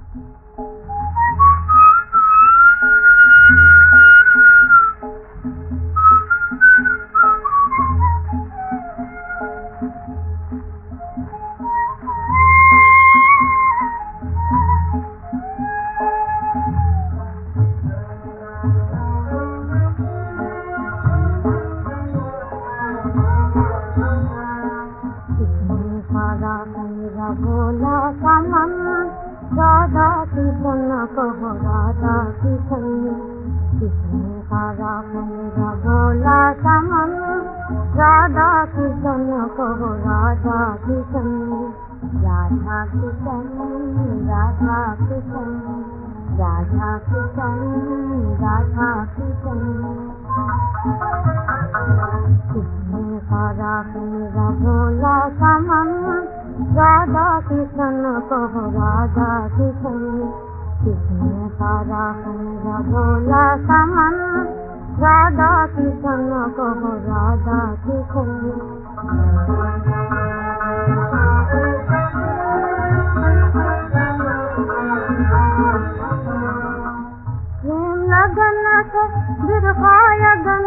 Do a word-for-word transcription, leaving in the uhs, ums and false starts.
भोला सा मन राधा किशन कहो राधा किशन, किसने सारा मेरा भोला सा मन राधा किशन कहो राधा किशन, राधा किशन राधा किशन राधा किशन राधा किशन, किसने सारा मेरा भोला सा मन राधा किशन कहो राधा किशन, किसने सारा मेरा भोला सा मन राधा किशन कहो राधा किशन। प्रेम लगन से बिरखाया